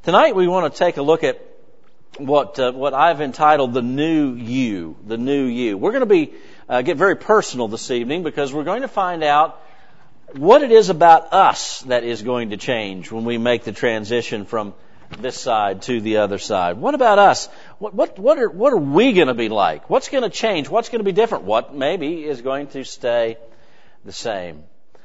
Tonight we want to take a look at what I've entitled the new you, the new you. We're going to get very personal this evening because we're going to find out what it is about us that is going to change when we make the transition from this side to the other side. What about us? What are we going to be like? What's going to change? What's going to be different? What maybe is going to stay the same?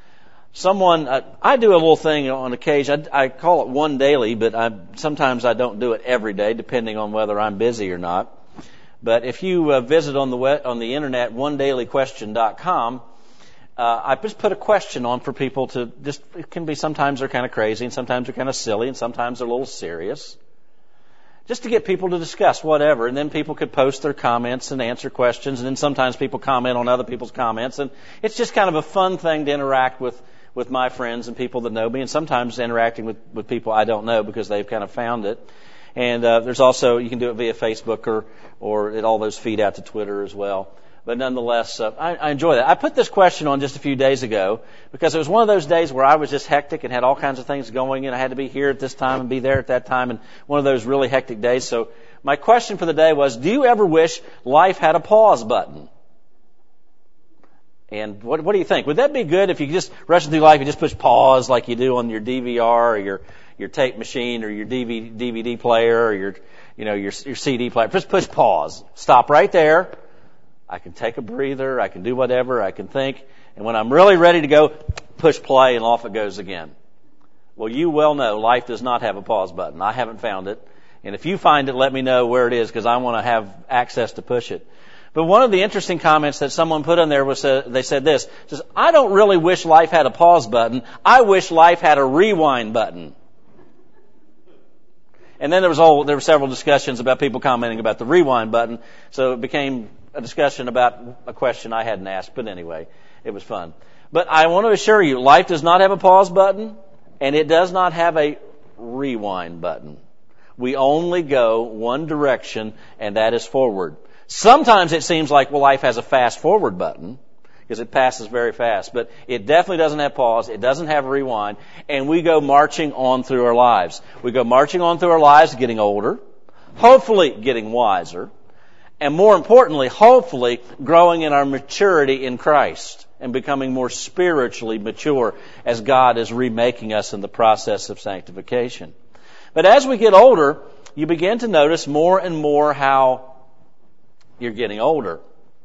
I do a little thing on occasion. I call it one daily, but sometimes I don't do it every day, depending on whether I'm busy or not. But if you visit on the internet, onedailyquestion.com, I just put a question on for people to just. It can be sometimes they're kind of crazy, and sometimes they're kind of silly, and sometimes they're a little serious. Just to get people to discuss whatever, and then people could post their comments and answer questions, and then sometimes people comment on other people's comments, and it's just kind of a fun thing to interact with my friends and people that know me, and sometimes interacting with people I don't know because they've kind of found it. And there's also, you can do it via Facebook or all those feed out to Twitter as well. But nonetheless, I enjoy that. I put this question on just a few days ago because it was one of those days where I was just hectic and had all kinds of things going, and I had to be here at this time and be there at that time, and one of those really hectic days. So my question for the day was, do you ever wish life had a pause button? And what do you think? Would that be good if you just rushing through life, you just push pause like you do on your DVR or your tape machine or your DVD player or your CD player? Just push pause. Stop right there. I can take a breather. I can do whatever. I can think. And when I'm really ready to go, push play and off it goes again. Well, you well know life does not have a pause button. I haven't found it. And if you find it, let me know where it is because I want to have access to push it. But one of the interesting comments that someone put in there was, they said this, says, I don't really wish life had a pause button. I wish life had a rewind button. And then there were several discussions about people commenting about the rewind button. So it became a discussion about a question I hadn't asked. But anyway, it was fun. But I want to assure you, life does not have a pause button, and it does not have a rewind button. We only go one direction, and that is forward. Sometimes it seems like, life has a fast forward button because it passes very fast, but it definitely doesn't have pause. It doesn't have rewind, and we go marching on through our lives. We go marching on through our lives, getting older, hopefully getting wiser, and more importantly, hopefully growing in our maturity in Christ and becoming more spiritually mature as God is remaking us in the process of sanctification. But as we get older, you begin to notice more and more how you're getting older.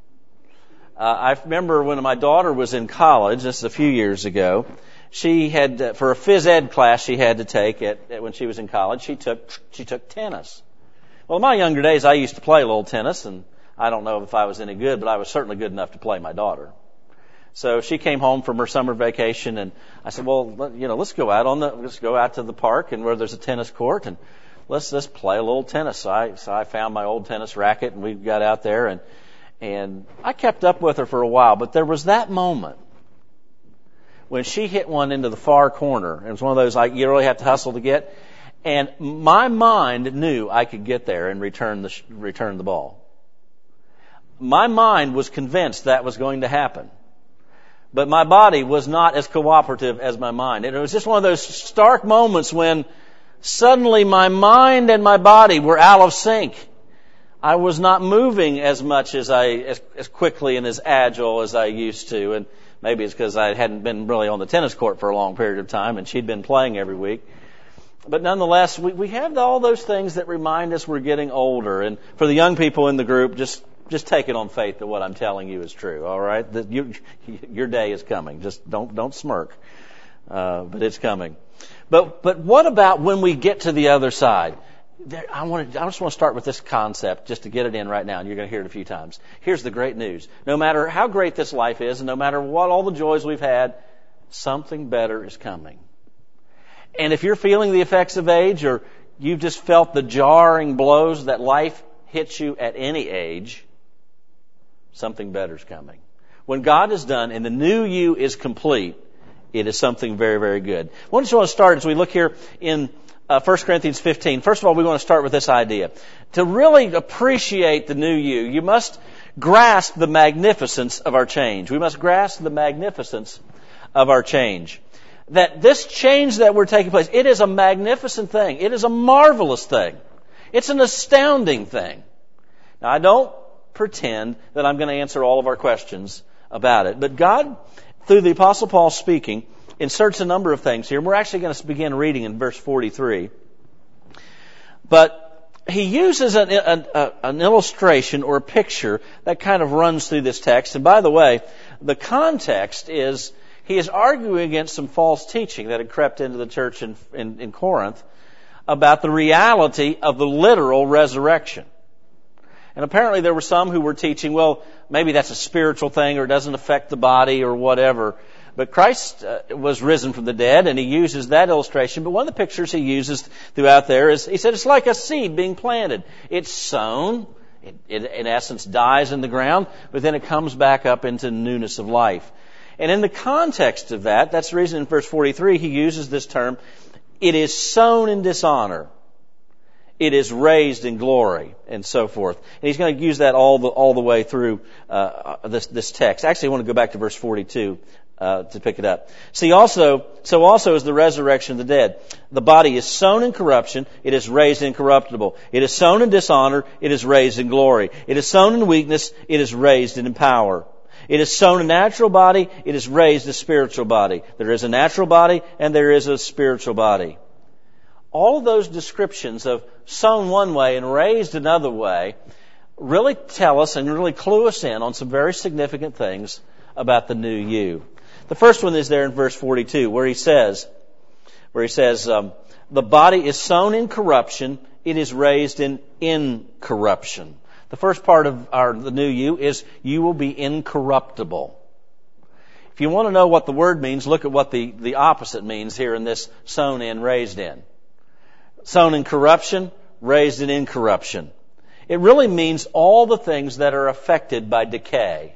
I remember when my daughter was in college, this is a few years ago, she had, for a phys ed class she had to take when she was in college, she took tennis. Well, in my younger days, I used to play a little tennis, and I don't know if I was any good, but I was certainly good enough to play my daughter. So she came home from her summer vacation, and I said, let's go out to the park and where there's a tennis court, and let's play a little tennis. So I found my old tennis racket, and we got out there, and I kept up with her for a while. But there was that moment when she hit one into the far corner. It was one of those you really have to hustle to get. And my mind knew I could get there and return the ball. My mind was convinced that was going to happen. But my body was not as cooperative as my mind. And it was just one of those stark moments when suddenly my mind and my body were out of sync. I was not moving as much as quickly and as agile as I used to. And maybe it's because I hadn't been really on the tennis court for a long period of time and she'd been playing every week. But nonetheless, we have all those things that remind us we're getting older. And for the young people in the group, just take it on faith that what I'm telling you is true, all right? That your day is coming. Just don't smirk. But it's coming. But what about when we get to the other side? I just want to start with this concept just to get it in right now, and you're going to hear it a few times. Here's the great news. No matter how great this life is, and no matter what all the joys we've had, something better is coming. And if you're feeling the effects of age, or you've just felt the jarring blows that life hits you at any age, something better is coming. When God is done and the new you is complete, it is something very, very good. I just want to start as we look here in 1 Corinthians 15. First of all, we want to start with this idea. To really appreciate the new you must grasp the magnificence of our change. We must grasp the magnificence of our change. that this change that we're taking place, it is a magnificent thing. It is a marvelous thing. It's an astounding thing. Now, I don't pretend that I'm going to answer all of our questions about it, but God, through the Apostle Paul speaking, inserts a number of things here. And we're actually going to begin reading in verse 43. But he uses an illustration or a picture that kind of runs through this text. And by the way, the context is he is arguing against some false teaching that had crept into the church in Corinth about the reality of the literal resurrection. And apparently there were some who were teaching, well, maybe that's a spiritual thing or it doesn't affect the body or whatever. But Christ was risen from the dead, and he uses that illustration. But one of the pictures he uses throughout there is, he said, it's like a seed being planted. It's sown. It in essence dies in the ground, but then it comes back up into newness of life. And in the context of that, that's the reason in verse 43 he uses this term, it is sown in dishonor. It is raised in glory, and so forth. And he's going to use that all the way through this text. Actually, I want to go back to verse 42 to pick it up. So also is the resurrection of the dead. The body is sown in corruption, it is raised incorruptible. It is sown in dishonor, it is raised in glory. It is sown in weakness, it is raised in power. It is sown a natural body, it is raised a spiritual body. There is a natural body and there is a spiritual body. All of those descriptions of sown one way and raised another way really tell us and really clue us in on some very significant things about the new you. The first one is there in verse 42 where he says, the body is sown in corruption, it is raised in incorruption. The first part of the new you is you will be incorruptible. If you want to know what the word means, look at what the opposite means here in this sown in, raised in. Sown in corruption, raised in incorruption. It really means all the things that are affected by decay.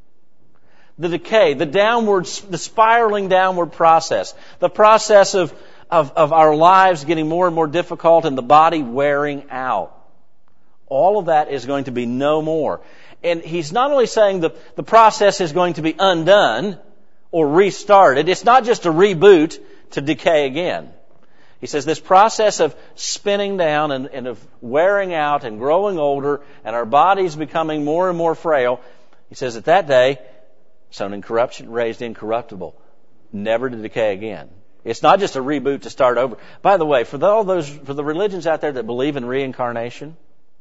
The decay, the spiraling downward process, the process of our lives getting more and more difficult and the body wearing out. All of that is going to be no more. And he's not only saying the process is going to be undone or restarted. It's not just a reboot to decay again. He says this process of spinning down and of wearing out and growing older and our bodies becoming more and more frail, he says at that day, sown in corruption, raised incorruptible, never to decay again. It's not just a reboot to start over. By the way, for the religions out there that believe in reincarnation,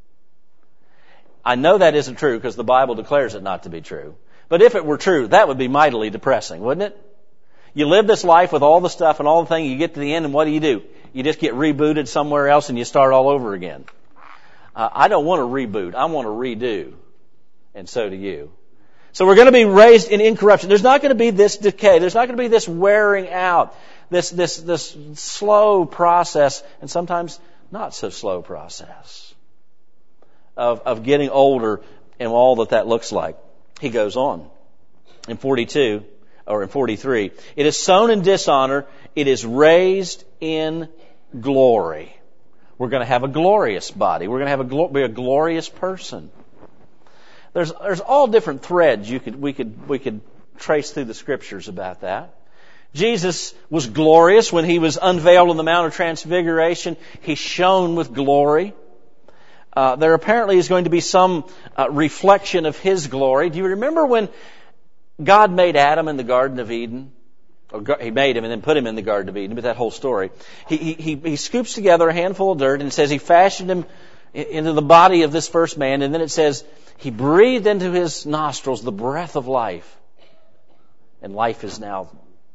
I know that isn't true because the Bible declares it not to be true. But if it were true, that would be mightily depressing, wouldn't it? You live this life with all the stuff and all the things, you get to the end and what do? You just get rebooted somewhere else and you start all over again. I don't want to reboot. I want to redo. And so do you. So we're going to be raised in incorruption. There's not going to be this decay. There's not going to be this wearing out, this slow process, and sometimes not so slow process of getting older and all that looks like. He goes on in 42 or in 43. It is sown in dishonor. It is raised in glory. We're going to have a glorious body. We're going to be a glorious person. There's all different threads we could trace through the scriptures about that. Jesus was glorious when he was unveiled on the Mount of Transfiguration. He shone with glory. There apparently is going to be some reflection of his glory. Do you remember when God made Adam in the Garden of Eden? Or he made him and then put him in the Garden of Eden, but that whole story. He scoops together a handful of dirt and says he fashioned him into the body of this first man, and then it says he breathed into his nostrils the breath of life. And life is now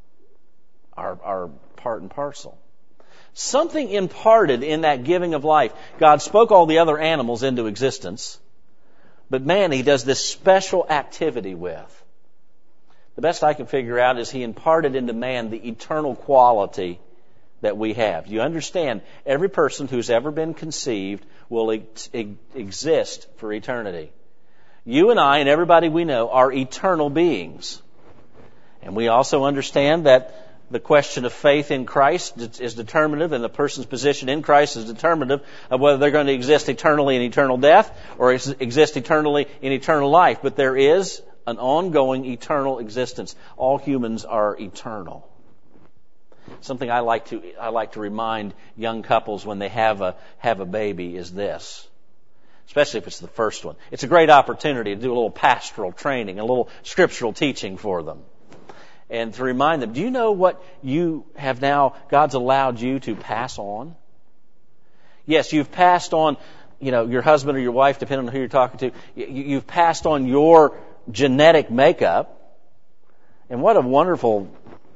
our part and parcel. Something imparted in that giving of life. God spoke all the other animals into existence, but man, he does this special activity with. The best I can figure out is he imparted into man the eternal quality that we have. You understand, every person who's ever been conceived will exist for eternity. You and I and everybody we know are eternal beings. And we also understand that the question of faith in Christ is determinative, and the person's position in Christ is determinative of whether they're going to exist eternally in eternal death or exist eternally in eternal life. But there is an ongoing eternal existence. All humans are eternal. Something I like to remind young couples when they have a baby is this. Especially if it's the first one. It's a great opportunity to do a little pastoral training, a little scriptural teaching for them. And to remind them, do you know what you have now, God's allowed you to pass on? Yes, you've passed on, your husband or your wife, depending on who you're talking to, you've passed on your genetic makeup. And what a wonderful,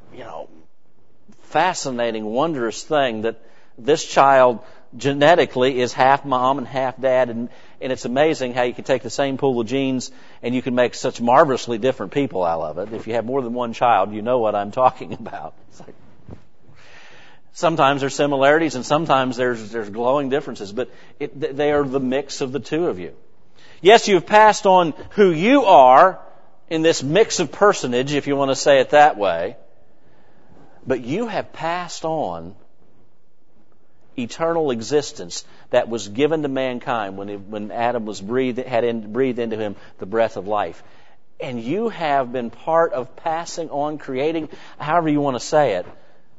fascinating, wondrous thing that this child genetically is half mom and half dad. And it's amazing how you can take the same pool of genes and you can make such marvelously different people out of it. If you have more than one child, you know what I'm talking about. It's like, sometimes there's similarities and sometimes there's glowing differences, but they are the mix of the two of you. Yes, you've passed on who you are in this mix of personage, if you want to say it that way, but you have passed on eternal existence that was given to mankind when Adam was breathed into him the breath of life. And you have been part of passing on, creating, however you want to say it,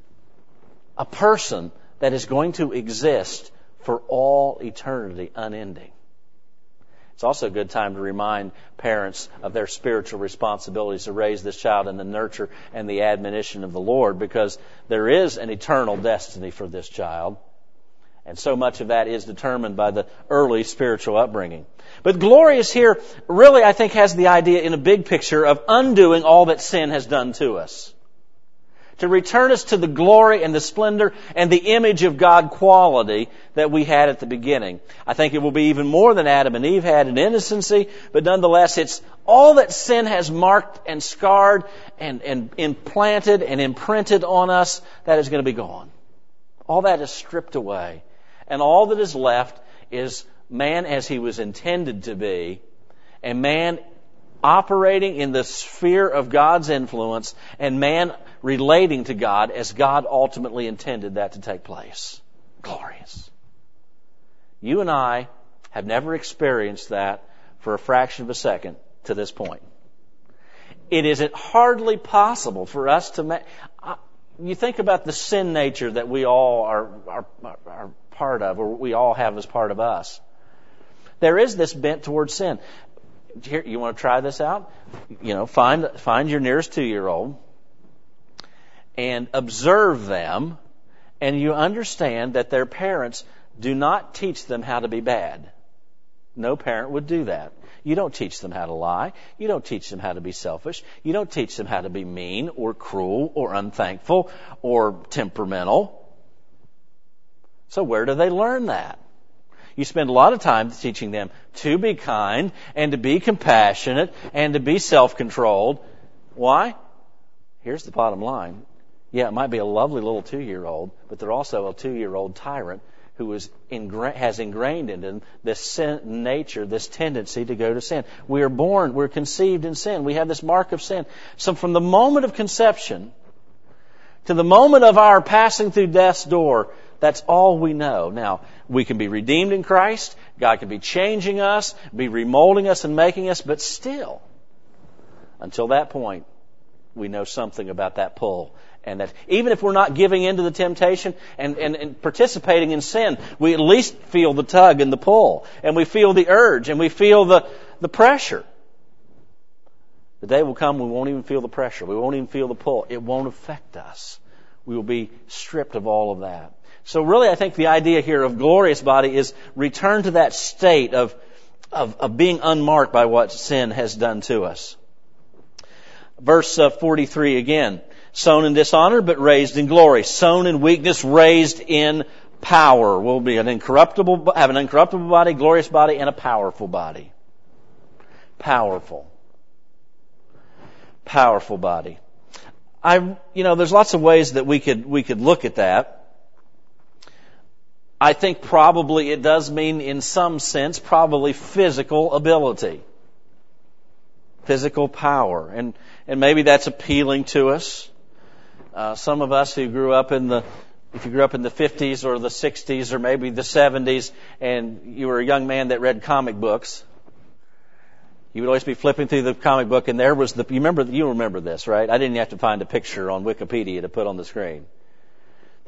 a person that is going to exist for all eternity, unending. It's also a good time to remind parents of their spiritual responsibilities to raise this child in the nurture and the admonition of the Lord, because there is an eternal destiny for this child. And so much of that is determined by the early spiritual upbringing. But glorious here really, I think, has the idea in a big picture of undoing all that sin has done to us. To return us to the glory and the splendor and the image of God quality that we had at the beginning. I think it will be even more than Adam and Eve had in innocency, but nonetheless, it's all that sin has marked and scarred and implanted and imprinted on us that is going to be gone. All that is stripped away. And all that is left is man as he was intended to be, and man operating in the sphere of God's influence, and man relating to God as God ultimately intended that to take place. Glorious. You and I have never experienced that for a fraction of a second to this point. It is hardly possible for us to you think about the sin nature that we all are part of, or we all have as part of us. There is this bent towards sin. Here, you want to try this out? Find your nearest 2-year-old and observe them, and you understand that their parents do not teach them how to be bad. No parent would do that. You don't teach them how to lie. You don't teach them how to be selfish. You don't teach them how to be mean or cruel or unthankful or temperamental. So where do they learn that? You spend a lot of time teaching them to be kind and to be compassionate and to be self-controlled. Why? Here's the bottom line. Yeah, it might be a lovely little 2-year-old, but they're also a 2-year-old tyrant who has ingrained in them this sin nature, this tendency to go to sin. We are born, we're conceived in sin. We have this mark of sin. So from the moment of conception to the moment of our passing through death's door, that's all we know. Now, we can be redeemed in Christ. God can be changing us, be remolding us and making us, but still, until that point, we know something about that pull. And that even if we're not giving in to the temptation and participating in sin, we at least feel the tug and the pull. And we feel the urge and we feel the pressure. The day will come we won't even feel the pressure. We won't even feel the pull. It won't affect us. We will be stripped of all of that. So really, I think the idea here of glorious body is return to that state of being unmarked by what sin has done to us. Verse 43 again. Sown in dishonor, but raised in glory. Sown in weakness, raised in power. We'll be have an incorruptible body, glorious body, and a powerful body. Powerful body. There's lots of ways that we could look at that. I think probably it does mean, in some sense, probably physical ability. Physical power. And maybe that's appealing to us. Some of us who grew up if you grew up in the 50s or the 60s or maybe the 70s and you were a young man that read comic books, you would always be flipping through the comic book and there was you remember this, right? I didn't have to find a picture on Wikipedia to put on the screen.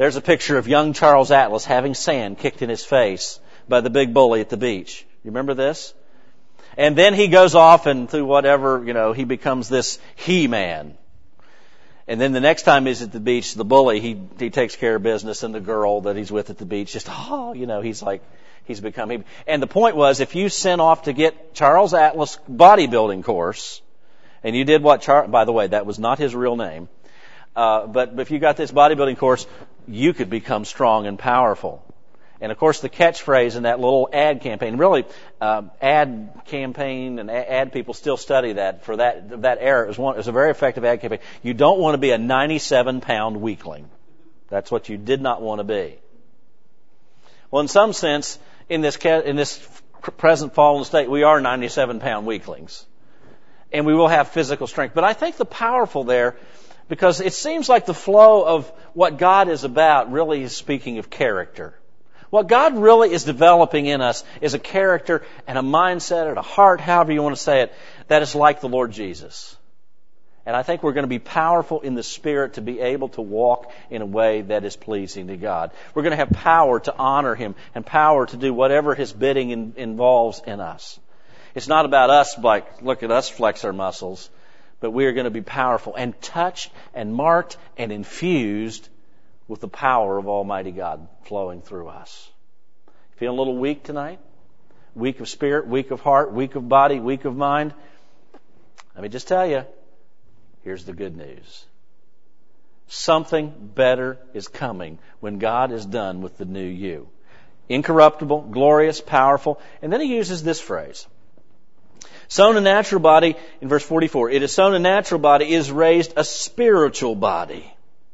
There's a picture of young Charles Atlas having sand kicked in his face by the big bully at the beach. You remember this? And then he goes off and through whatever, he becomes this He-Man. And then the next time he's at the beach, the bully, he takes care of business, and the girl that he's with at the beach just, he's become He. And the point was, if you sent off to get Charles Atlas bodybuilding course, and you did by the way, that was not his real name, but if you got this bodybuilding course, you could become strong and powerful. And of course, the catchphrase in that little ad campaign, really, ad campaign and ad people still study that for that era. It was a very effective ad campaign. You don't want to be a 97-pound weakling. That's what you did not want to be. Well, in some sense, in this present fallen state, we are 97-pound weaklings, and we will have physical strength. But I think the powerful there, because it seems like the flow of what God is about really is speaking of character. What God really is developing in us is a character and a mindset and a heart, however you want to say it, that is like the Lord Jesus. And I think we're going to be powerful in the Spirit to be able to walk in a way that is pleasing to God. We're going to have power to honor Him and power to do whatever His bidding involves in us. It's not about us, like, look at us flex our muscles, but we are going to be powerful and touched and marked and infused with the power of Almighty God flowing through us. Feeling a little weak tonight? Weak of spirit, weak of heart, weak of body, weak of mind? Let me just tell you, here's the good news. Something better is coming when God is done with the new you. Incorruptible, glorious, powerful. And then he uses this phrase. Sown a natural body, in verse 44, it is sown a natural body, is raised a spiritual body.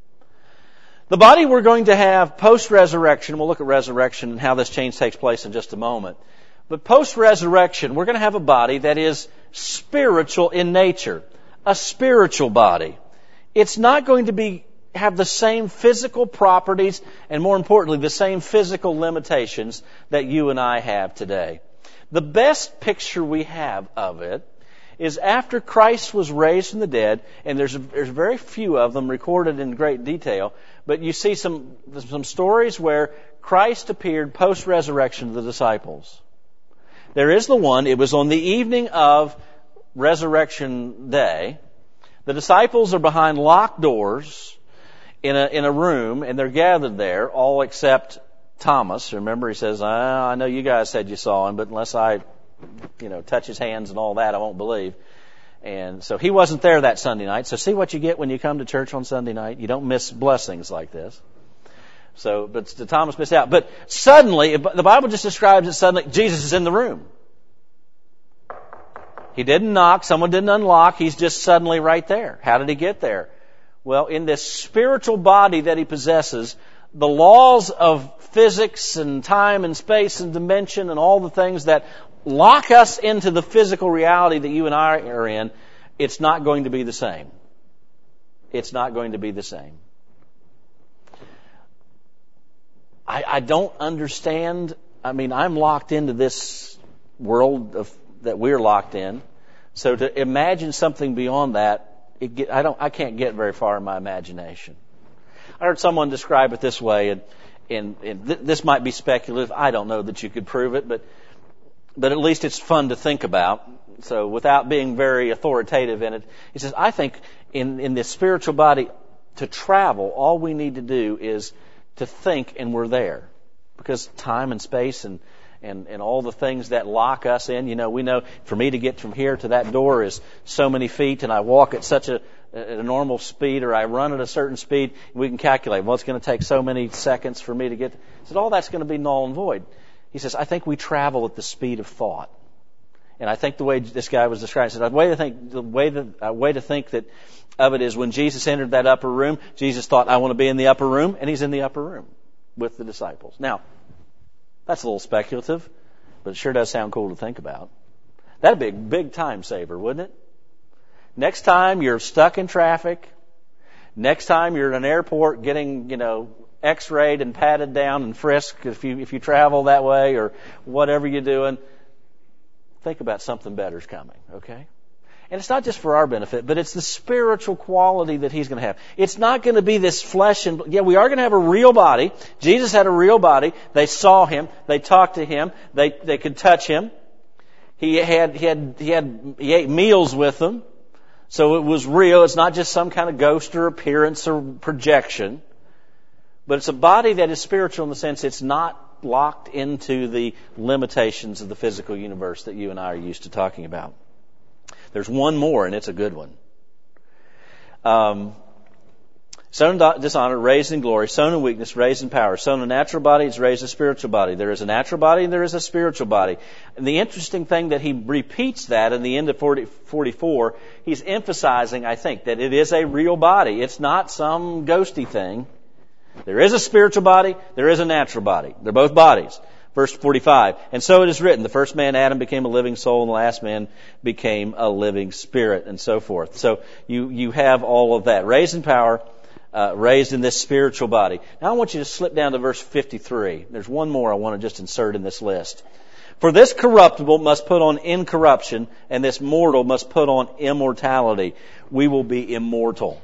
The body we're going to have post-resurrection, we'll look at resurrection and how this change takes place in just a moment. But post-resurrection, we're going to have a body that is spiritual in nature. A spiritual body. It's not going to have the same physical properties and, more importantly, the same physical limitations that you and I have today. The best picture we have of it is after Christ was raised from the dead, and there's very few of them recorded in great detail, but you see some stories where Christ appeared post-resurrection to the disciples. There is the one, it was on the evening of Resurrection Day. The disciples are behind locked doors in a room, and they're gathered there, all except Thomas. Remember, he says, I know you guys said you saw him, but unless I touch his hands and all that, I won't believe. And so he wasn't there that Sunday night. So see what you get when you come to church on Sunday night. You don't miss blessings like this. So, but Thomas missed out. But suddenly, the Bible just describes it suddenly, Jesus is in the room. He didn't knock. Someone didn't unlock. He's just suddenly right there. How did he get there? Well, in this spiritual body that he possesses, the laws of physics and time and space and dimension and all the things that lock us into the physical reality that you and I are in, it's not going to be the same. It's not going to be the same. I don't understand. I mean, I'm locked into this world that we're locked in. So to imagine something beyond that, I can't get very far in my imagination. I heard someone describe it this way, and this might be speculative. I don't know that you could prove it, but at least it's fun to think about. So without being very authoritative in it, he says, I think in this spiritual body, to travel, all we need to do is to think and we're there. Because time and space and all the things that lock us in, we know for me to get from here to that door is so many feet, and I walk at such a normal speed, or I run at a certain speed, we can calculate, well, it's going to take so many seconds for me to get. He said, all that's going to be null and void. He says, I think we travel at the speed of thought. And I think the way this guy was describing, he said, the way to think that of it is when Jesus entered that upper room, Jesus thought, I want to be in the upper room, and he's in the upper room with the disciples. Now, that's a little speculative, but it sure does sound cool to think about. That'd be a big time saver, wouldn't it? Next time you're stuck in traffic, next time you're at an airport getting, x-rayed and patted down and frisked if you travel that way or whatever you're doing, think about something better's coming, okay? And it's not just for our benefit, but it's the spiritual quality that He's going to have. It's not going to be this flesh and blood. Yeah, we are going to have a real body. Jesus had a real body. They saw Him. They talked to Him. They could touch Him. He ate meals with them. So it was real. It's not just some kind of ghost or appearance or projection. But it's a body that is spiritual in the sense it's not locked into the limitations of the physical universe that you and I are used to talking about. There's one more, and it's a good one. Sown in dishonor, raised in glory. Sown in weakness, raised in power. Sown in a natural body, is raised a spiritual body. There is a natural body and there is a spiritual body. And the interesting thing that he repeats that in the end of 44, he's emphasizing, I think, that it is a real body. It's not some ghosty thing. There is a spiritual body, there is a natural body. They're both bodies. Verse 45, and so it is written, the first man, Adam, became a living soul, and the last man became a living spirit, and so forth. So you have all of that. Raised in power, raised in this spiritual body. Now I want you to slip down to verse 53. There's one more I want to just insert in this list. For this corruptible must put on incorruption, and this mortal must put on immortality. We will be immortal.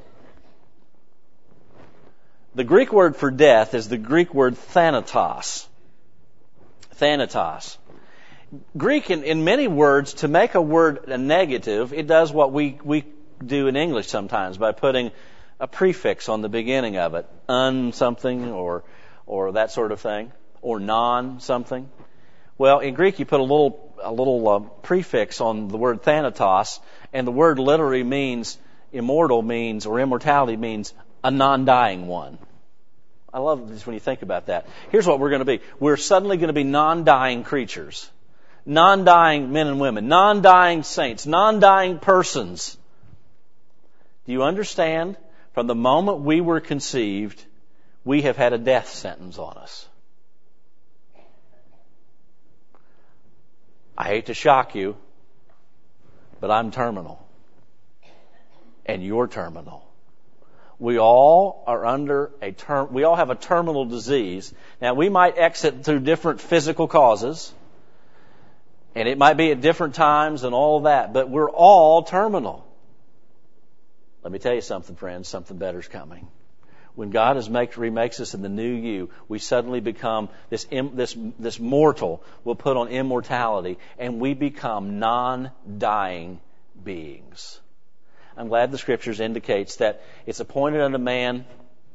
The Greek word for death is the Greek word thanatos. Thanatos. Greek, in many words, to make a word a negative, it does what we do in English sometimes by putting a prefix on the beginning of it. Un-something or that sort of thing. Or non-something. Well, in Greek you put a little prefix on the word thanatos, and the word literally means, immortal means, or immortality means, a non-dying one. I love this when you think about that. Here's what we're going to be. We're suddenly going to be non-dying creatures. Non-dying men and women. Non-dying saints. Non-dying persons. Do you understand? From the moment we were conceived, we have had a death sentence on us. I hate to shock you, but I'm terminal. And you're terminal. We all are under we all have a terminal disease. Now, we might exit through different physical causes, and it might be at different times and all of that, but we're all terminal. Let me tell you something, friends, something better's coming. When God remakes us in the new you, we suddenly become this mortal will put on immortality, and we become non-dying beings. I'm glad the Scriptures indicates that it's appointed unto man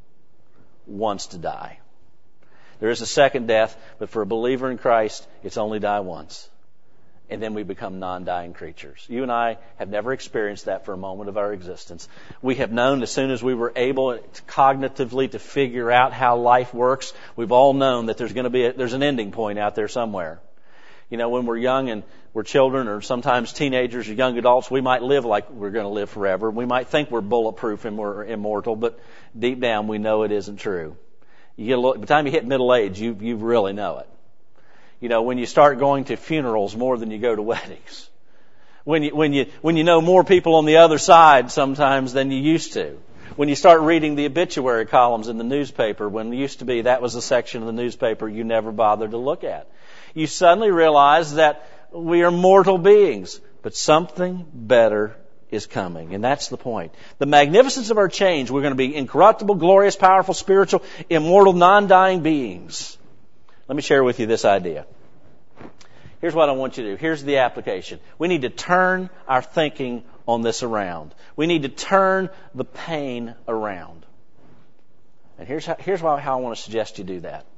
once to die. There is a second death, but for a believer in Christ, it's only die once. And then we become non-dying creatures. You and I have never experienced that for a moment of our existence. We have known as soon as we were able cognitively to figure out how life works, we've all known that there's an ending point out there somewhere. You know, when we're young and we're children or sometimes teenagers or young adults, we might live like we're going to live forever. We might think we're bulletproof and we're immortal, but deep down we know it isn't true. By the time you hit middle age, you really know it. You know, when you start going to funerals more than you go to weddings. When you know more people on the other side sometimes than you used to. When you start reading the obituary columns in the newspaper, when it used to be that was a section of the newspaper you never bothered to look at. You suddenly realize that we are mortal beings, but something better is coming. And that's the point. The magnificence of our change, we're going to be incorruptible, glorious, powerful, spiritual, immortal, non-dying beings. Let me share with you this idea. Here's what I want you to do. Here's the application. We need to turn our thinking on this around. We need to turn the pain around. And here's how I want to suggest you do that.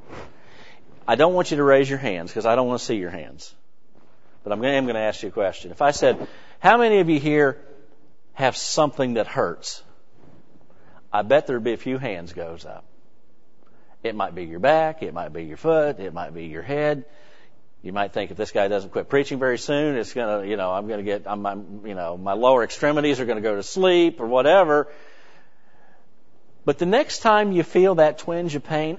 I don't want you to raise your hands because I don't want to see your hands. But I'm going to ask you a question. If I said, how many of you here have something that hurts? I bet there'd be a few hands goes up. It might be your back, it might be your foot, it might be your head. You might think if this guy doesn't quit preaching very soon, it's going to, my lower extremities are going to go to sleep or whatever. But the next time you feel that twinge of pain,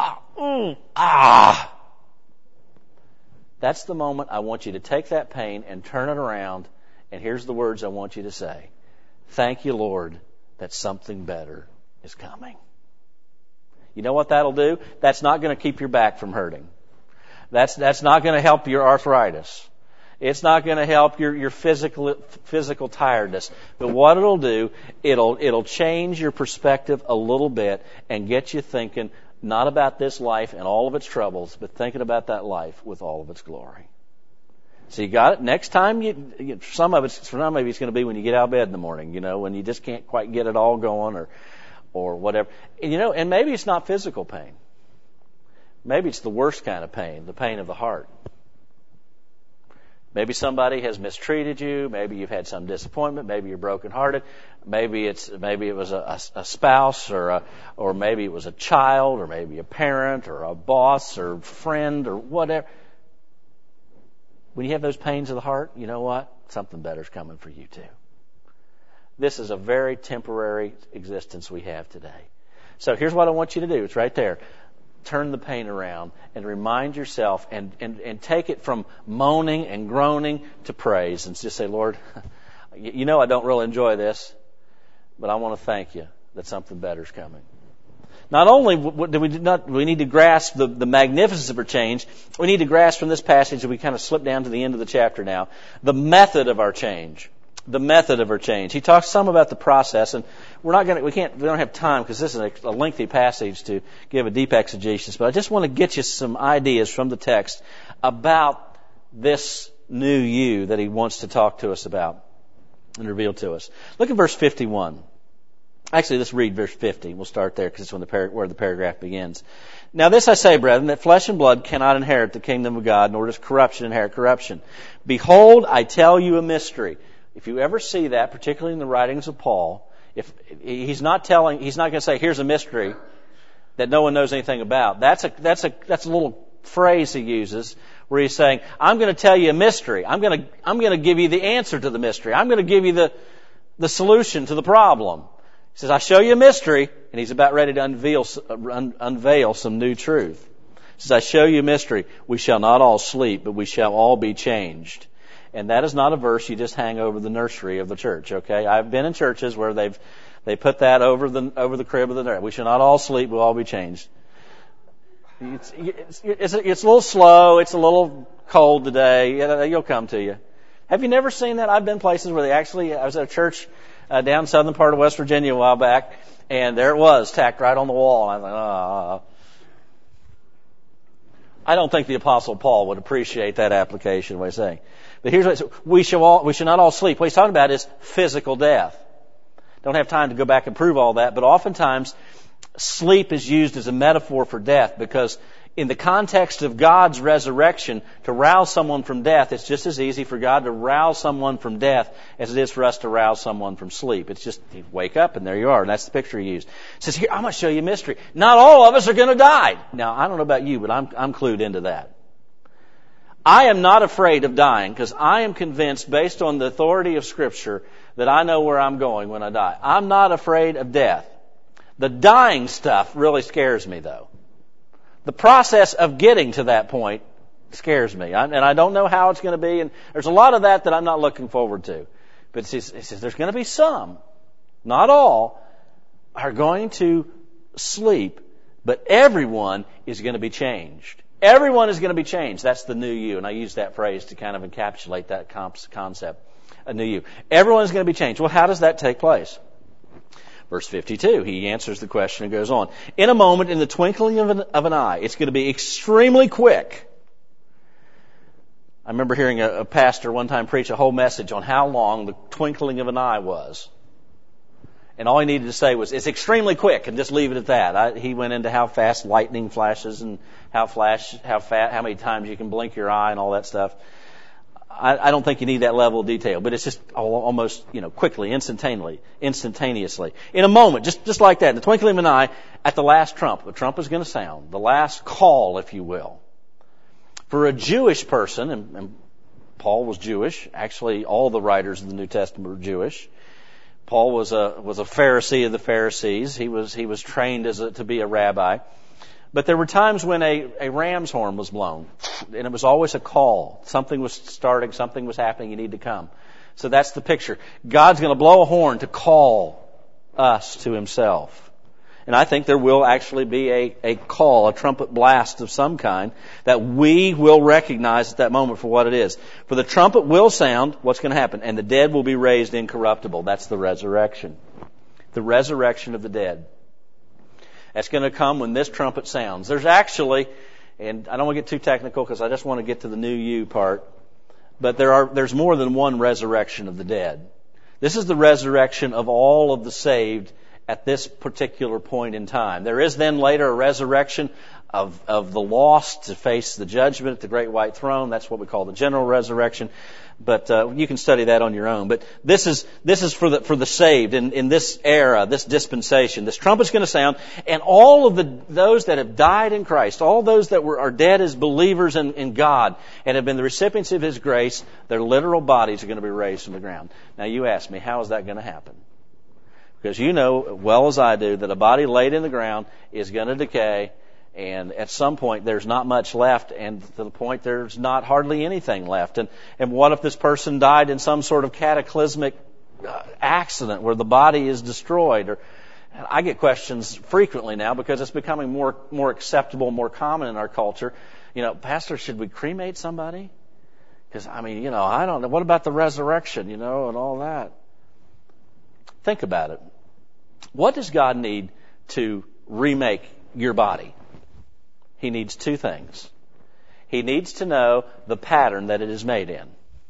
that's the moment I want you to take that pain and turn it around. And here's the words I want you to say. Thank you, Lord, that something better is coming. You know what that'll do? That's not going to keep your back from hurting. That's not going to help your arthritis. It's not going to help your physical tiredness. But what it'll do, it'll change your perspective a little bit and get you thinking not about this life and all of its troubles, but thinking about that life with all of its glory. So you got it? Next time, some of it's going to be when you get out of bed in the morning, when you just can't quite get it all going or whatever. And maybe it's not physical pain. Maybe it's the worst kind of pain, the pain of the heart. Maybe somebody has mistreated you. Maybe you've had some disappointment. Maybe you're brokenhearted. Maybe it was a spouse or maybe it was a child or maybe a parent or a boss or friend or whatever. When you have those pains of the heart, you know what? Something better's coming for you too. This is a very temporary existence we have today. So here's what I want you to do. It's right there. Turn the pain around and remind yourself and take it from moaning and groaning to praise and just say, Lord, I don't really enjoy this, but I want to thank you that something better's coming. Not only do we need to grasp the magnificence of our change, we need to grasp from this passage, and we kind of slip down to the end of the chapter now, the method of our change. The method of our change. He talks some about the process, and we don't have time because this is a lengthy passage to give a deep exegesis, but I just want to get you some ideas from the text about this new you that he wants to talk to us about and reveal to us. Look at verse 51. Actually, let's read verse 50. We'll start there because it's where the paragraph begins. Now this I say, brethren, that flesh and blood cannot inherit the kingdom of God, nor does corruption inherit corruption. Behold, I tell you a mystery. If you ever see that, particularly in the writings of Paul, if he's not going to say, here's a mystery that no one knows anything about. That's a little phrase he uses where he's saying, I'm going to tell you a mystery. I'm going to give you the answer to the mystery. I'm going to give you the solution to the problem. He says, I show you a mystery, and he's about ready to unveil some new truth. He says, I show you a mystery. We shall not all sleep, but we shall all be changed. And that is not a verse you just hang over the nursery of the church, okay? I've been in churches where they put that over the crib of the nursery. We shall not all sleep, we'll all be changed. It's a little slow, it's a little cold today, you'll come to you. Have you never seen that? I've been places where I was at a church down southern part of West Virginia a while back, and there it was, tacked right on the wall. And I was like, I don't think the Apostle Paul would appreciate that application, what he's saying. But here's what it says. We shall not all sleep. What he's talking about is physical death. Don't have time to go back and prove all that, but oftentimes sleep is used as a metaphor for death because in the context of God's resurrection, to rouse someone from death, it's just as easy for God to rouse someone from death as it is for us to rouse someone from sleep. It's just, you wake up and there you are. And that's the picture he used. It says, here, I'm going to show you a mystery. Not all of us are going to die. Now, I don't know about you, but I'm clued into that. I am not afraid of dying because I am convinced, based on the authority of Scripture, that I know where I'm going when I die. I'm not afraid of death. The dying stuff really scares me, though. The process of getting to that point scares me. And I don't know how it's going to be. And there's a lot of that I'm not looking forward to. But it says there's going to be some, not all, are going to sleep, but everyone is going to be changed. Everyone is going to be changed. That's the new you. And I use that phrase to kind of encapsulate that concept, a new you. Everyone is going to be changed. Well, how does that take place? Verse 52, he answers the question and goes on. In a moment, in the twinkling of an eye, it's going to be extremely quick. I remember hearing a pastor one time preach a whole message on how long the twinkling of an eye was. And all he needed to say was, it's extremely quick, and just leave it at that. He went into how fast lightning flashes and how many times you can blink your eye and all that stuff. I don't think you need that level of detail, but it's just almost, quickly, instantaneously. In a moment, just like that, in the twinkling of an eye, at the last trump. The trump is going to sound. The last call, if you will. For a Jewish person, and Paul was Jewish. Actually, all the writers of the New Testament were Jewish. Paul was a Pharisee of the Pharisees. He was trained to be a rabbi. But there were times when a ram's horn was blown, and it was always a call. Something was starting, something was happening, you need to come. So that's the picture. God's going to blow a horn to call us to himself. And I think there will actually be a call, a trumpet blast of some kind that we will recognize at that moment for what it is. For the trumpet will sound, what's going to happen? And the dead will be raised incorruptible. That's the resurrection. The resurrection of the dead. That's going to come when this trumpet sounds. There's actually, and I don't want to get too technical because I just want to get to the new you part, but there's more than one resurrection of the dead. This is the resurrection of all of the saved at this particular point in time. There is then later a resurrection of the lost to face the judgment at the great white throne. That's what we call the general resurrection. But you can study that on your own. But this is for the saved in this era, this dispensation. This trumpet's going to sound, and all of those that have died in Christ, all those that are dead as believers in God and have been the recipients of His grace, their literal bodies are going to be raised from the ground. Now you ask me, how is that going to happen? Because you know well as I do that a body laid in the ground is going to decay, and at some point there's not much left, and to the point there's not hardly anything left. And what if this person died in some sort of cataclysmic accident where the body is destroyed? Or I get questions frequently now because it's becoming more acceptable, more common in our culture. Pastor, should we cremate somebody? Because I don't know. What about the resurrection? And all that. Think about it. What does God need to remake your body? He needs two things. He needs to know the pattern that it is made in.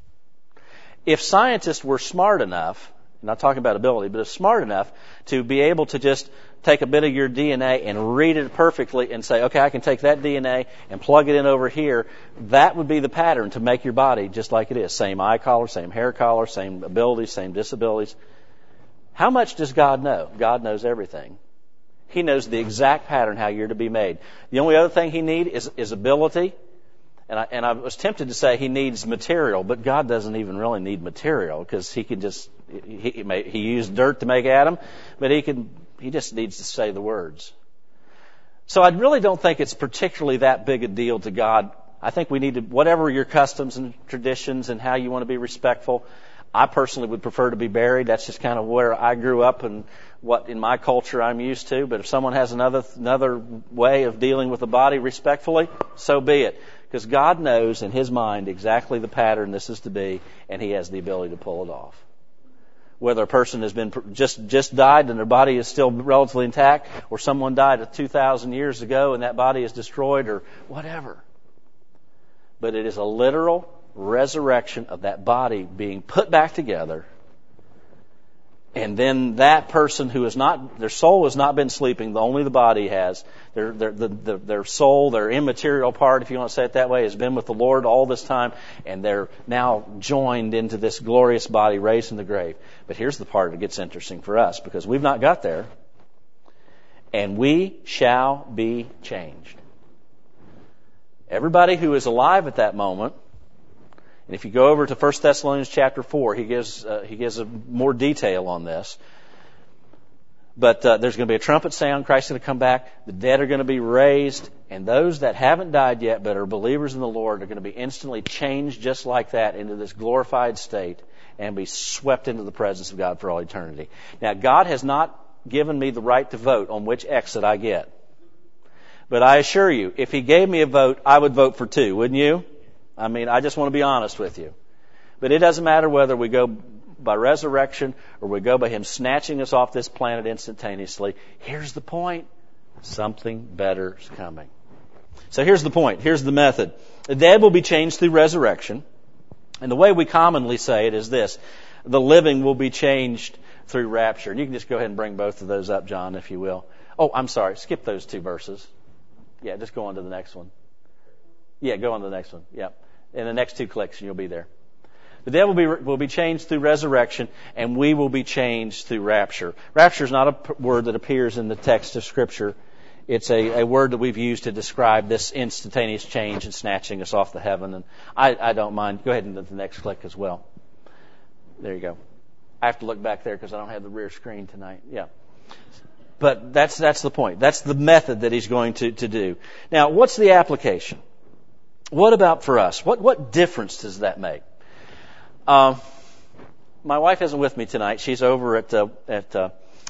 If scientists were smart enough, I'm not talking about ability, but smart enough to be able to just take a bit of your DNA and read it perfectly and say, okay, I can take that DNA and plug it in over here, that would be the pattern to make your body just like it is. Same eye color, same hair color, same abilities, same disabilities. How much does God know? God knows everything. He knows the exact pattern how you're to be made. The only other thing He needs is ability. And I was tempted to say He needs material, but God doesn't even really need material because He can just, He used dirt to make Adam, but He just needs to say the words. So I really don't think it's particularly that big a deal to God. I think we need to, whatever your customs and traditions and how you want to be respectful, I personally would prefer to be buried. That's just kind of where I grew up and what in my culture I'm used to. But if someone has another way of dealing with the body respectfully, so be it. Because God knows in His mind exactly the pattern this is to be, and He has the ability to pull it off. Whether a person has been just died and their body is still relatively intact, or someone died 2,000 years ago and that body is destroyed, or whatever. But it is a literal resurrection of that body being put back together, and then that person who is not, their soul has not been sleeping, only the body has. Their soul, their immaterial part, if you want to say it that way, has been with the Lord all this time, and they're now joined into this glorious body raised from the grave. But here's the part that gets interesting for us, because we've not got there. And we shall be changed. Everybody who is alive at that moment. And if you go over to 1 Thessalonians chapter 4, he gives more detail on this. But there's going to be a trumpet sound. Christ's going to come back. The dead are going to be raised. And those that haven't died yet but are believers in the Lord are going to be instantly changed just like that into this glorified state and be swept into the presence of God for all eternity. Now, God has not given me the right to vote on which exit I get. But I assure you, if He gave me a vote, I would vote for 2, wouldn't you? I just want to be honest with you. But it doesn't matter whether we go by resurrection or we go by Him snatching us off this planet instantaneously. Here's the point. Something better is coming. So here's the point. Here's the method. The dead will be changed through resurrection. And the way we commonly say it is this. The living will be changed through rapture. And you can just go ahead and bring both of those up, John, if you will. Oh, I'm sorry. Skip those 2 verses. Yeah, just go on to the next one. Yeah, go on to the next one. Yeah. In the next 2 clicks, and you'll be there. The dead will be changed through resurrection, and we will be changed through rapture. Rapture is not a word that appears in the text of Scripture. It's a word that we've used to describe this instantaneous change and snatching us off the heaven. And I don't mind. Go ahead and do the next click as well. There you go. I have to look back there because I don't have the rear screen tonight. Yeah. But that's the point. That's the method that He's going to do. Now, what's the application? What about for us? What difference does that make? My wife isn't with me tonight. She's over at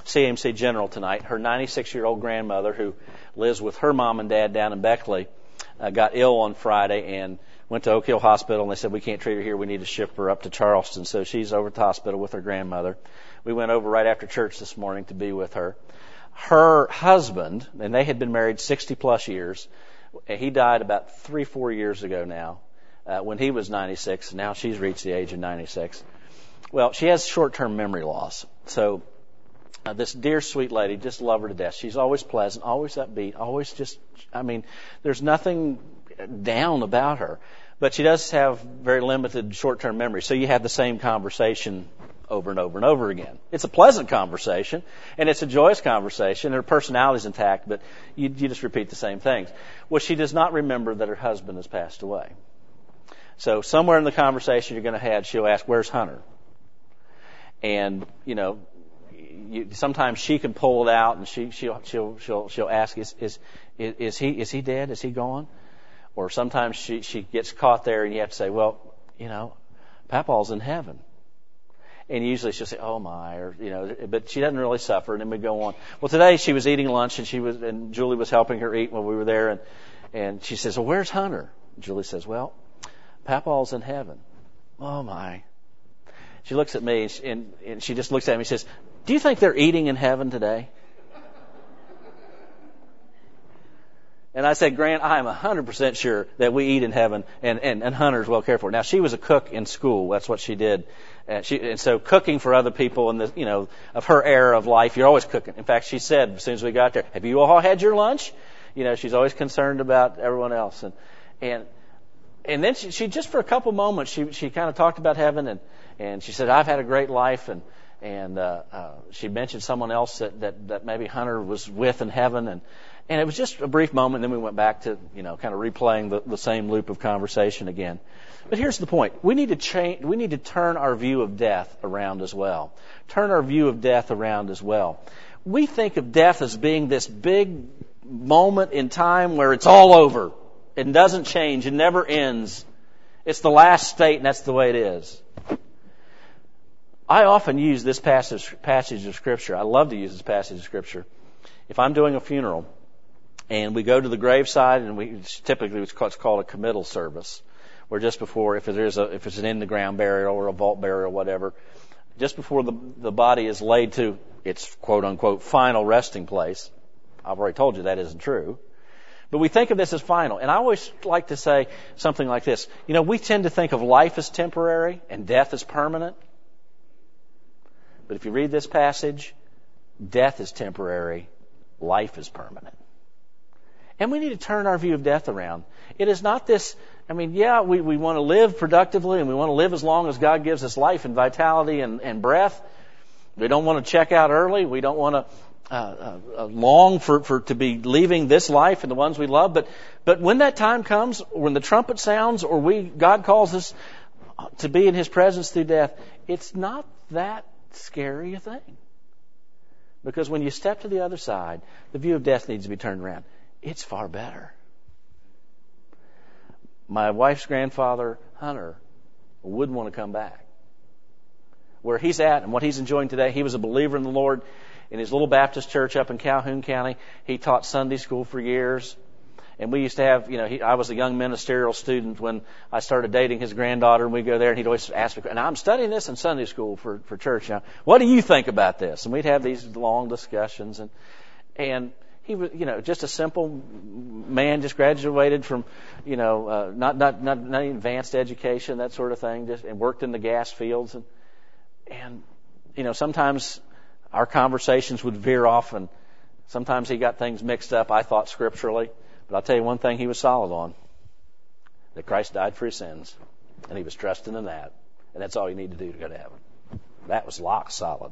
CMC General tonight. Her 96-year-old grandmother, who lives with her mom and dad down in Beckley, got ill on Friday and went to Oak Hill Hospital, and they said, we can't treat her here. We need to ship her up to Charleston. So she's over at the hospital with her grandmother. We went over right after church this morning to be with her. Her husband, and they had been married 60-plus years, he died about 3-4 years ago now, when he was 96. Now she's reached the age of 96. Well, she has short-term memory loss. So this dear, sweet lady, just love her to death. She's always pleasant, always upbeat, always just, there's nothing down about her. But she does have very limited short-term memory. So you have the same conversation over and over and over again. It's a pleasant conversation, and it's a joyous conversation, and her personality's intact, but you just repeat the same things. Well, she does not remember that her husband has passed away. So somewhere in the conversation you're going to have, she'll ask, where's Hunter? And, sometimes she can pull it out, and she'll ask, is he dead? Is he gone? Or sometimes she gets caught there, and you have to say, well, Papaw's in heaven. And usually she'll say, oh my, but she doesn't really suffer, and then we go on. Well, today she was eating lunch, and Julie was helping her eat when we were there, and she says, well, where's Hunter? Julie says, well, Papaw's in heaven. Oh my. She looks at me, and she just looks at me and says, do you think they're eating in heaven today? And I said, Grant, I am 100% sure that we eat in heaven, and Hunter's well cared for. Now, she was a cook in school. That's what she did. And so cooking for other people in the, of her era of life, you're always cooking. In fact, she said, as soon as we got there, have you all had your lunch? She's always concerned about everyone else. And then she just for a couple moments, she kind of talked about heaven, and she said, I've had a great life, and she mentioned someone else that maybe Hunter was with in heaven, and it was just a brief moment, and then we went back to, kind of replaying the same loop of conversation again. But here's the point. We need to change, we need to turn our view of death around as well. Turn our view of death around as well. We think of death as being this big moment in time where it's all over. It doesn't change. It never ends. It's the last state, and that's the way it is. I often use this passage of Scripture. I love to use this passage of Scripture. If I'm doing a funeral, and we go to the graveside, and typically it's called a committal service, where just before, if it's an in-the-ground burial or a vault burial, whatever, just before the body is laid to its quote-unquote final resting place. I've already told you that isn't true. But we think of this as final. And I always like to say something like this. We tend to think of life as temporary and death as permanent. But if you read this passage, death is temporary, life is permanent. And we need to turn our view of death around. It is not this, we want to live productively, and we want to live as long as God gives us life and vitality and breath. We don't want to check out early. We don't want to long to be leaving this life and the ones we love. But when that time comes, when the trumpet sounds, or God calls us to be in His presence through death, it's not that scary a thing. Because when you step to the other side, the view of death needs to be turned around. It's far better. My wife's grandfather, Hunter, wouldn't want to come back. Where he's at and what he's enjoying today, he was a believer in the Lord in his little Baptist church up in Calhoun County. He taught Sunday school for years. And we used to have, I was a young ministerial student when I started dating his granddaughter, and we'd go there, and he'd always ask me, and I'm studying this in Sunday school for church now. What do you think about this? And we'd have these long discussions, and he was, just a simple man, just graduated from, not advanced education, that sort of thing, and worked in the gas fields, and sometimes our conversations would veer off, and sometimes he got things mixed up, I thought, scripturally. But I'll tell you one thing he was solid on, that Christ died for his sins, and he was trusting in that, and that's all you need to do to go to heaven. That was lock solid.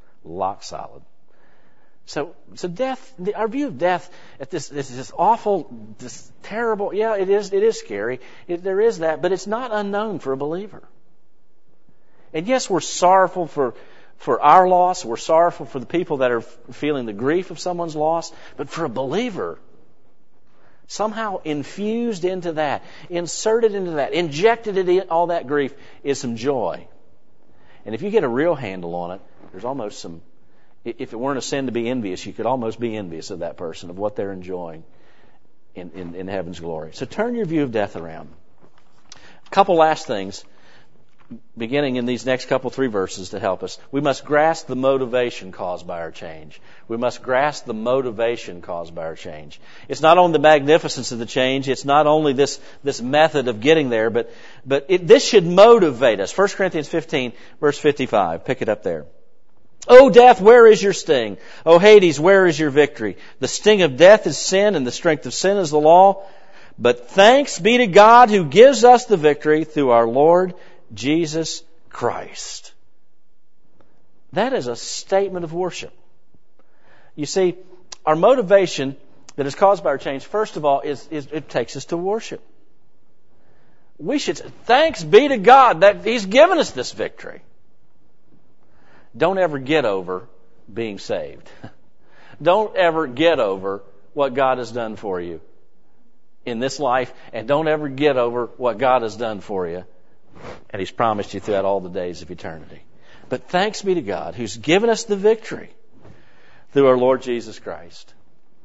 So death, our view of death at this awful, this terrible, it is scary. There is that, but it's not unknown for a believer. And yes, we're sorrowful for our loss. We're sorrowful for the people that are feeling the grief of someone's loss. But for a believer, somehow infused into that, inserted into that, injected into all that grief is some joy. And if you get a real handle on it, there's almost some If it weren't a sin to be envious, you could almost be envious of that person, of what they're enjoying in heaven's glory. So turn your view of death around. A couple last things, beginning in these next three verses to help us. We must grasp the motivation caused by our change. We must grasp the motivation caused by our change. It's not only the magnificence of the change, it's not only this method of getting there, but this should motivate us. 1 Corinthians 15, verse 55. Pick it up there. O death, where is your sting? O Hades, where is your victory? The sting of death is sin, and the strength of sin is the law. But thanks be to God who gives us the victory through our Lord Jesus Christ. That is a statement of worship. You see, our motivation that is caused by our change, first of all, is it takes us to worship. We should say, thanks be to God that He's given us this victory. Don't ever get over being saved. Don't ever get over what God has done for you in this life, and don't ever get over what God has done for you, and He's promised you throughout all the days of eternity. But thanks be to God who's given us the victory through our Lord Jesus Christ.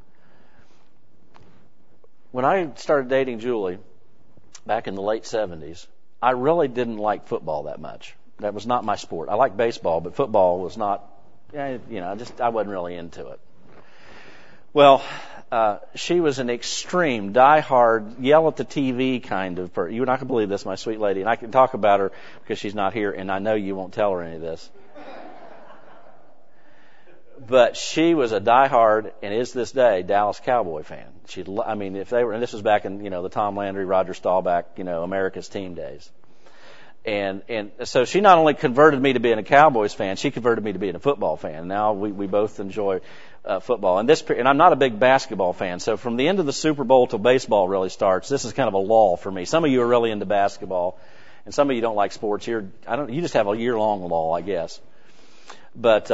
When I started dating Julie back in the late 70s, I really didn't like football that much. That was not my sport. I liked baseball, but football was not, I wasn't really into it. Well, she was an extreme, die-hard, yell at the TV kind of person. You're not going to believe this, my sweet lady. And I can talk about her because she's not here, and I know you won't tell her any of this. But she was a die-hard, and is this day, Dallas Cowboy fan. If they were, and this was back in, the Tom Landry, Roger Staubach, America's team days. And so she not only converted me to being a Cowboys fan, she converted me to being a football fan. Now we both enjoy football. And I'm not a big basketball fan. So from the end of the Super Bowl till baseball really starts, this is kind of a lull for me. Some of you are really into basketball, and some of you don't like sports. You just have a year-long lull, I guess. But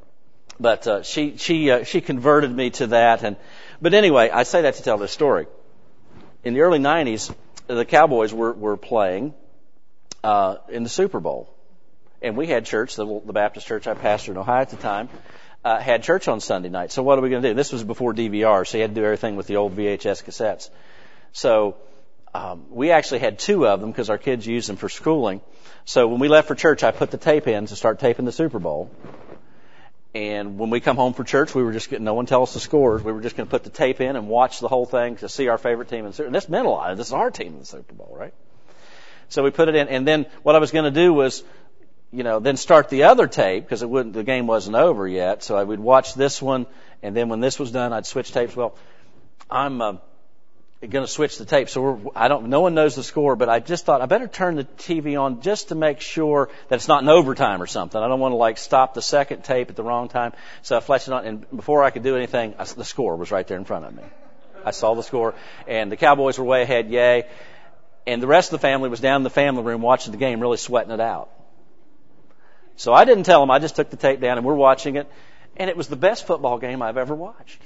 she converted me to that. But anyway, I say that to tell this story. In the early 90s, the Cowboys were playing in the Super Bowl. And we had church, the Baptist church I pastored in Ohio at the time, had church on Sunday night. So what are we going to do? This was before DVR, so you had to do everything with the old VHS cassettes. So we actually had two of them because our kids used them for schooling. So when we left for church, I put the tape in to start taping the Super Bowl. And when we come home from church, we were just no one tell us the scores. We were just going to put the tape in and watch the whole thing to see our favorite team in the Super Bowl. And this meant a lot. This is our team in the Super Bowl, right? So we put it in, and then what I was going to do was, then start the other tape because the game wasn't over yet. So I would watch this one, and then when this was done, I'd switch tapes. Well, I'm going to switch the tape. So no one knows the score, but I just thought I better turn the TV on just to make sure that it's not in overtime or something. I don't want to stop the second tape at the wrong time. So I flashed it on, and before I could do anything, the score was right there in front of me. I saw the score, and the Cowboys were way ahead. Yay. And the rest of the family was down in the family room watching the game, really sweating it out. So I didn't tell them. I just took the tape down, and we're watching it. And it was the best football game I've ever watched.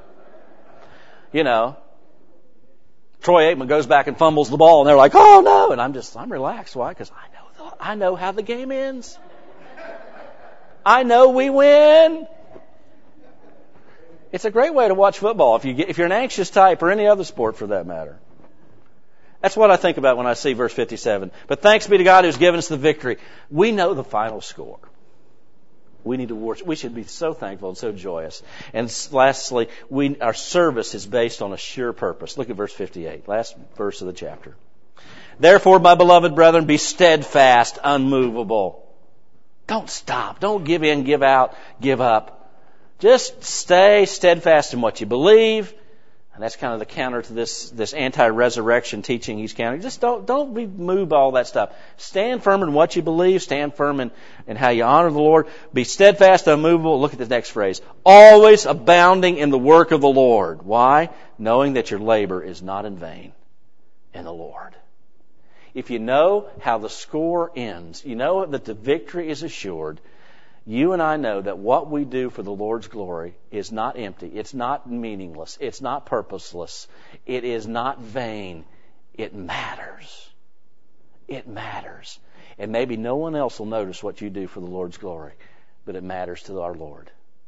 Troy Aikman goes back and fumbles the ball, and they're like, oh, no. And I'm relaxed. Why? Because I know how the game ends. I know we win. It's a great way to watch football if you're an anxious type or any other sport for that matter. That's what I think about when I see verse 57. But thanks be to God who's given us the victory. We know the final score. We need to worship. We should be so thankful and so joyous. And lastly, our service is based on a sure purpose. Look at verse 58, last verse of the chapter. Therefore, my beloved brethren, be steadfast, unmovable. Don't stop. Don't give in, give out, give up. Just stay steadfast in what you believe. And that's kind of the counter to this anti-resurrection teaching he's countering. Just don't be moved by all that stuff. Stand firm in what you believe. Stand firm in how you honor the Lord. Be steadfast, unmovable. Look at the next phrase. Always abounding in the work of the Lord. Why? Knowing that your labor is not in vain in the Lord. If you know how the score ends, you know that the victory is assured, you and I know that what we do for the Lord's glory is not empty. It's not meaningless. It's not purposeless. It is not vain. It matters. It matters. And maybe no one else will notice what you do for the Lord's glory, but it matters to our Lord.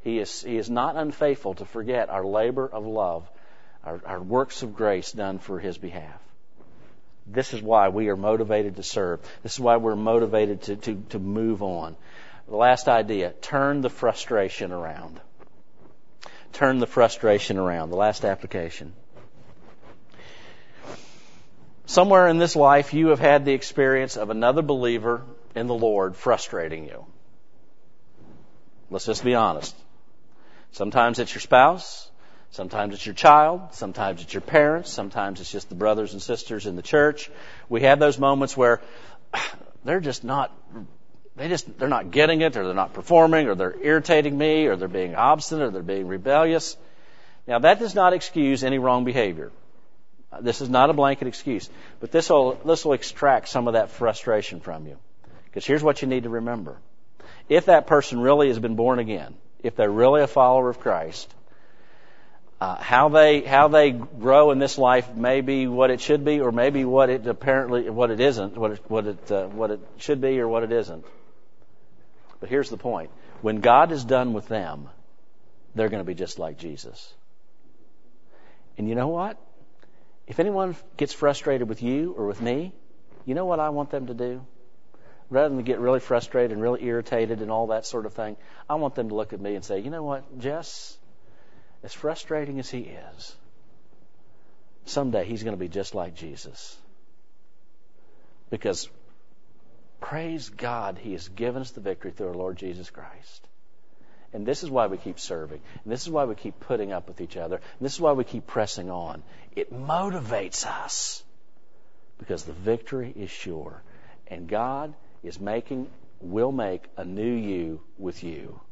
He is not unfaithful to forget our labor of love, our works of grace done for His behalf. This is why we are motivated to serve. This is why we're motivated to move on. The last idea, turn the frustration around. Turn the frustration around. The last application. Somewhere in this life, you have had the experience of another believer in the Lord frustrating you. Let's just be honest. Sometimes it's your spouse. Sometimes it's your child. Sometimes it's your parents. Sometimes it's just the brothers and sisters in the church. We have those moments where they're not getting it, or they're not performing, or they're irritating me, or they're being obstinate, or they're being rebellious. Now, that does not excuse any wrong behavior. This is not a blanket excuse, but this will extract some of that frustration from you. Because here's what you need to remember. If that person really has been born again, if they're really a follower of Christ, how they grow in this life may be what it should be, or maybe what it isn't, what it should be or what it isn't. But here's the point. When God is done with them, they're going to be just like Jesus. And you know what? If anyone gets frustrated with you or with me, you know what I want them to do? Rather than get really frustrated and really irritated and all that sort of thing, I want them to look at me and say, you know what, Jess, as frustrating as he is, someday he's going to be just like Jesus. Because, praise God, He has given us the victory through our Lord Jesus Christ. And this is why we keep serving. And this is why we keep putting up with each other. And this is why we keep pressing on. It motivates us because the victory is sure. And God will make a new you with you.